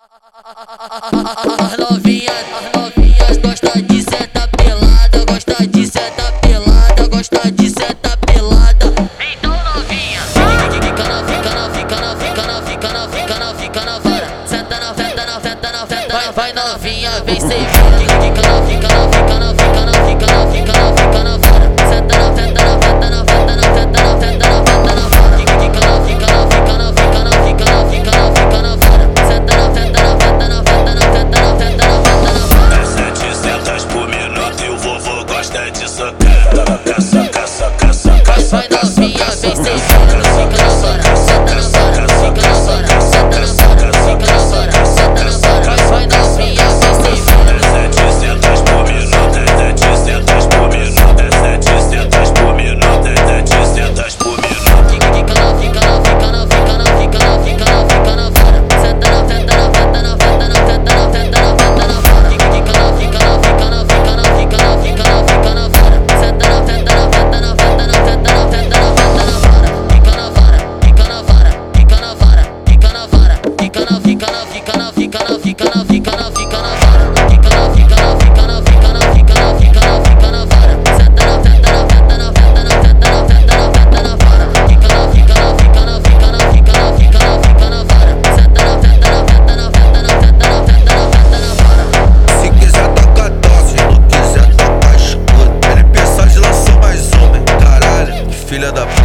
As novinhas gosta de sentar pelada, gosta de sentar pelada, gosta de sentar pelada. Então novinha, fica na vara, senta na, vai novinha, vem sem ver. Fica na vara, senta na vara, fica na vara, senta na vara. Gosta de socar, soca, soca, soca, Vai soca, novinha, soca, vem sem soca, ver. Fica na vara, senta na vara, fica na vara, senta na vara. Vai novinha, vem sem ver. 700 por minuto, 700 por minuto, 700 por minuto, 700 por minuto. Fica na vara, senta na vara, na vara. Se quiser tocar tosse, se não quiser tocar escuro. NP só de lançou mais uma, hein? Caralho, que filha da